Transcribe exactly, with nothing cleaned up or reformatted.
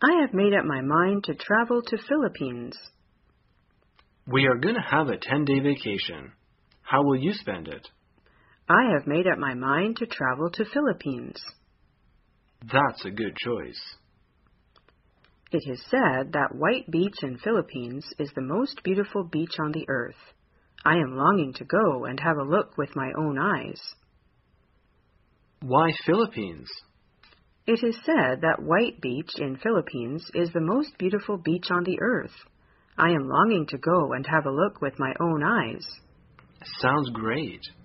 I have made up my mind to travel to Philippines. We are going to have a ten-day vacation. How will you spend it? I have made up my mind to travel to Philippines. That's a good choice. It is said that White Beach in Philippines is the most beautiful beach on the earth. I am longing to go and have a look with my own eyes. Why Philippines? It is said that White Beach in Philippines is the most beautiful beach on the earth. I am longing to go and have a look with my own eyes. Sounds great.